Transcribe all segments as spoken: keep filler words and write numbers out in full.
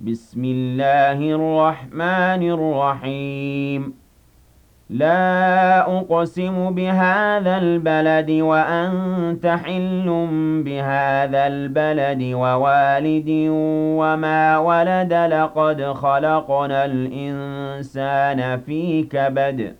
بسم الله الرحمن الرحيم لا أقسم بهذا البلد وأنت حل بهذا البلد ووالد وما ولد لقد خلقنا الإنسان في كبد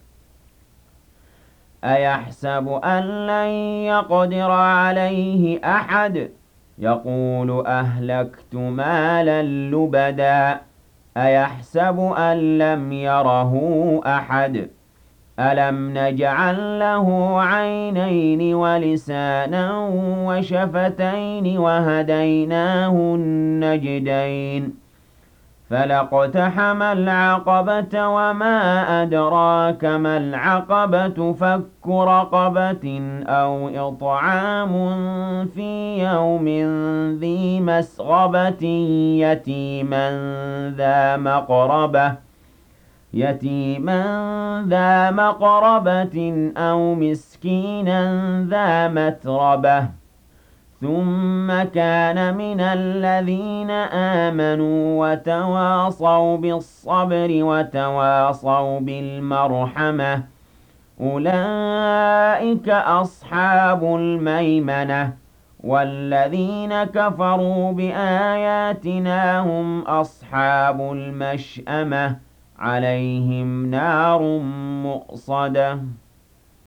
أيحسب أن لن يقدر عليه أحد يقول أهلكت مالا لبدا أيحسب أن لم يره أحد ألم نجعل له عينين ولسانا وشفتين وهديناه النجدين فلاقتحم العقبة وما أدراك ما العقبة فك رقبة أو إطعام في يوم ذي مسغبة يتيما ذا مقربة يتيما ذا مقربة أو مسكينا ذا متربة ثم كان من الذين آمنوا وتواصوا بالصبر وتواصوا بالمرحمة أولئك أصحاب الميمنة والذين كفروا بآياتنا هم أصحاب المشأمة عليهم نار مؤصدة